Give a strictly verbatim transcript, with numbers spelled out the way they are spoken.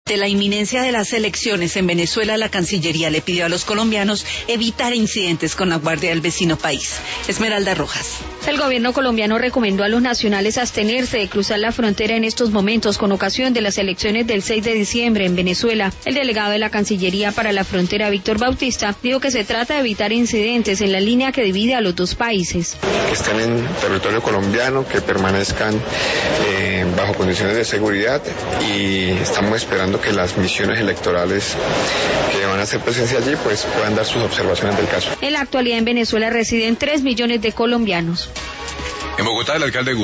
De la inminencia de las elecciones en Venezuela, la Cancillería le pidió a los colombianos evitar incidentes con la Guardia del vecino país. Esmeralda Rojas. El gobierno colombiano recomendó a los nacionales abstenerse de cruzar la frontera en estos momentos con ocasión de las elecciones del seis de diciembre en Venezuela. El delegado de la Cancillería para la frontera, Víctor Bautista, dijo que se trata de evitar incidentes en la línea que divide a los dos países. Que estén en territorio colombiano, que permanezcan eh, bajo condiciones de seguridad, y estamos esperando que las misiones electorales que van a hacer presencia allí pues puedan dar sus observaciones del caso. En la actualidad en Venezuela residen tres millones de colombianos. En Bogotá, el alcalde